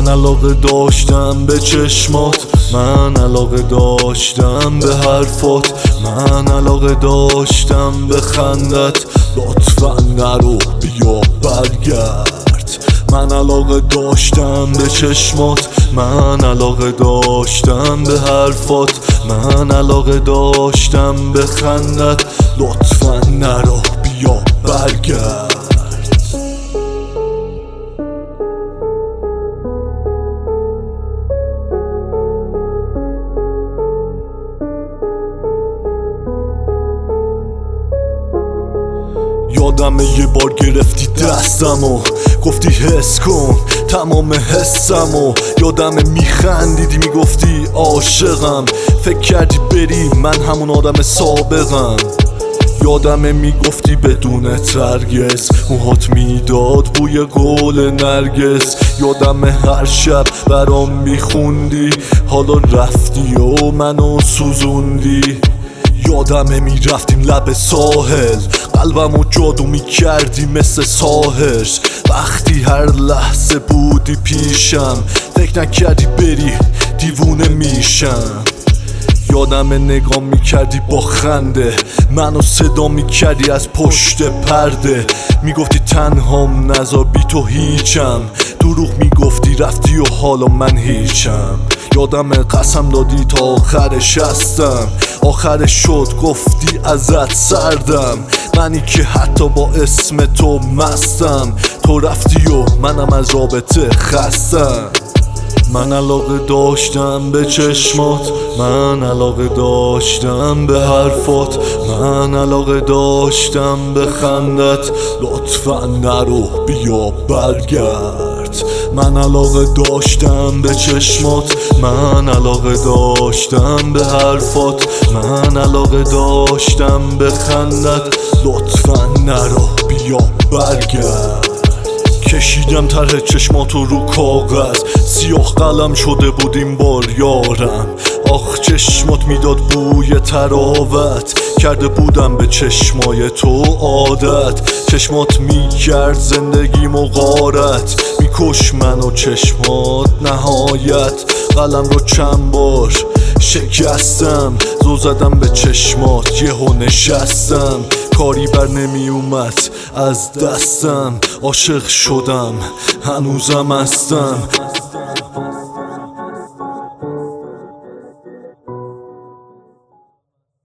من علاقه داشتم به چشمات، من علاقه داشتم به حرفات، من علاقه داشتم به خندت. لطفا نرو بیا برگرد. من علاقه داشتم به چشمات، من علاقه داشتم به حرفات، من علاقه داشتم به خندت. لطفا نرو بیا برگرد. یادمه یه بار گرفتی دستمو، گفتی حس کن تمام حسمو. یادمه میخندیدی میگفتی عاشقم، فکر کردی بری من همون آدم سابقم. یادمه میگفتی بدون ترگز، موهات میداد بوی گل نرگس. یادمه هر شب برام میخوندی، حالا رفتی و منو سوزوندی. یادمه میرفتیم لب ساحل، قلبمو جادو میکردی مثل ساحر. وقتی هر لحظه بودی پیشم، فکر نکردی بری دیوونه میشم. یادمه نگاه میکردی با خنده، منو صدا میکردی از پشت پرده. میگفتی تنهام نذار بی تو هیچم، دروغ میگفتی رفتی و حالا من هیچم. یادمه قسم دادی تا آخرش هستم، آخرش شد گفتی ازت سردم. منی که حتی با اسم تو مستم، تو رفتی و منم از رابطه خستم. من علاقه داشتم به چشمات، من علاقه داشتم به حرفات، من علاقه داشتم به خندت. لطفا نرو بیا برگرد. من علاقه داشتم به چشمات، من علاقه داشتم به حرفات، من علاقه داشتم به خندت. لطفا نرو بیا برگرد. کشیدم طرح چشماتو رو کاغذ، سیاه قلم شده بود این بار یارم. آخ چشمات میداد بوی تراوت، کرده بودم به چشمای تو عادت. چشمات میکرد زندگیمو غارت، میکش منو چشمات نهایت. قلم رو چند بار شکستم، زل زدم به چشمات یهو نشستم. کاری بر نمی اومد از دستم، عاشق شدم هنوزم هستم.